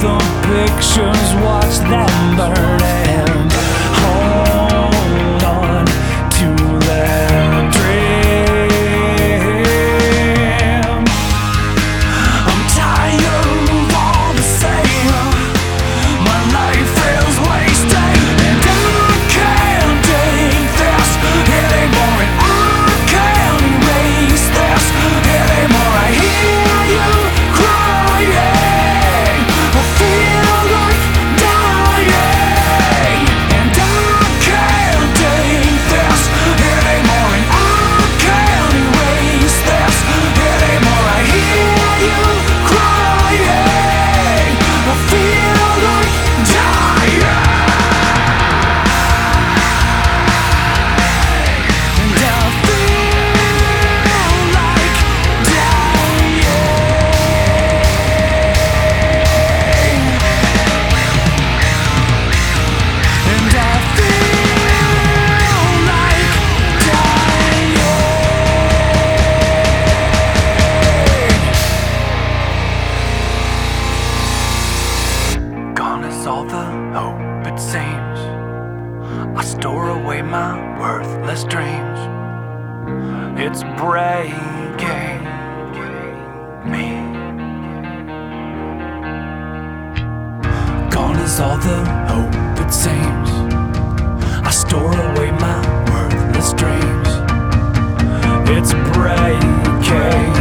the pictures, watch them burn, and hold on to their dream. I'm tired of all the same. My life is wasted, and I can't take this anymore, and I can't erase this anymore. I hear you crying, I feel like dying, and I can't take this anymore, and I can't erase this anymore. I hear you crying, I feel like dying, and I feel like dying, and I feel like dying. Gone is all the hope it seems. I store away my worthless dreams. It's breaking me. Gone is all the hope it seems. I store away my worthless dreams. It's breaking